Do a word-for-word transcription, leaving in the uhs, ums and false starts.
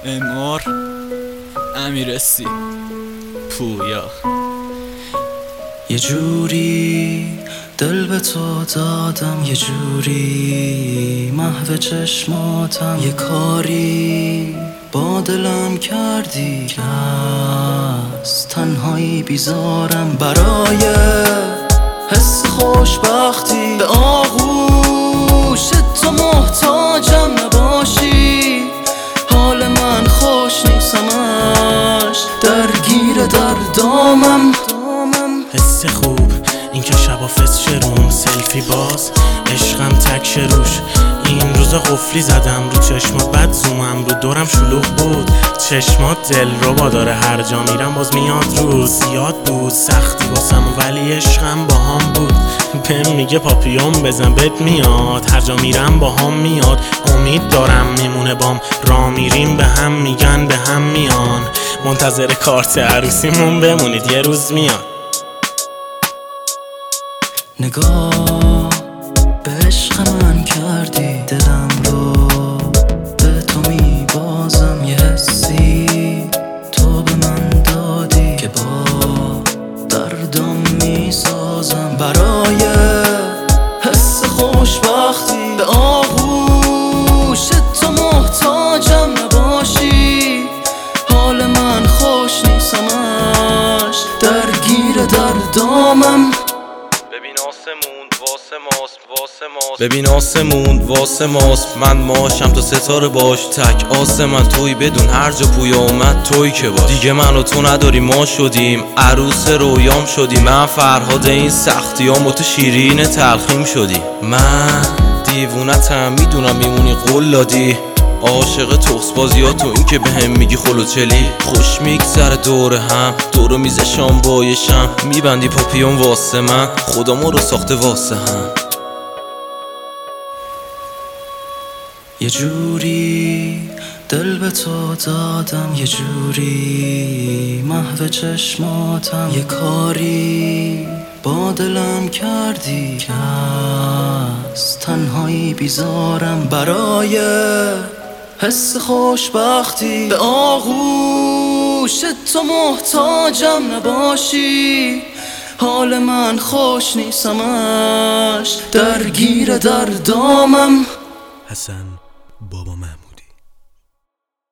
امار امیرسی پویا. یه جوری دل به تو دادم، یه جوری محو چشماتم، یه کاری با دلم کردی که از تنهایی بیزارم. برای حس خوشبختی به آغوش تو محتاجم، نباشی حال من خوش نیستمش، درگیر در دامم. حس خوب این که شبا فس شروم، سلفی باز عشقم تک شروش. این روزا قفلی زدم رو چشمات، بد زومم رو دورم شلوغ بود. چشمات دل رو با داره، هر جا میرم باز میاد روز. زیاد بود سختی واسم ولی عشقم با هم بود. بهم میگه پاپیون بزن بهت میاد، هر جا میرم با هم میاد. امید دارم میمونه بام، را میریم به هم میگن به هم میان. منتظر کارت عروسیمون بمونید یه روز میاد. نگاه به عشق من کردی، دلم رو به تو میبازم. یه حسی تو به من دادی که با دردم میسازم. برای حس خوشبختی به آغوش تو محتاجم، نباشی حال من خوش نیستمش، درگیر در دامم. ببین آسمون واسه ماست واسه ماست ببین آسمون واسه ماست. من ماشم تو ستاره باش، تک آسمن توی بدون هر جا پویا اومد توی که باش. دیگه من و تو نداری ما شدیم عروس رویام شدی. من فرهاد این سختیام و تو شیرین تلخیم شدی. من دیوونتم میدونم میمونی قلادی، عاشق تخس بازی ها تو این که به هم میگی خلوچلی. خوش میگذره دور هم دور میز شام بایشم، میبندی پاپیون واسه من، خدا ما رو ساخته واسه هم. یه جوری دل به تو دادم، یه جوری محو چشماتم، یه کاری با دلم کردی که از تنهایی بیزارم. برای حس خوشبختی به آغوش تو محتاجم، نباشی حال من خوش نیستمش، درگیر در دامم. حسن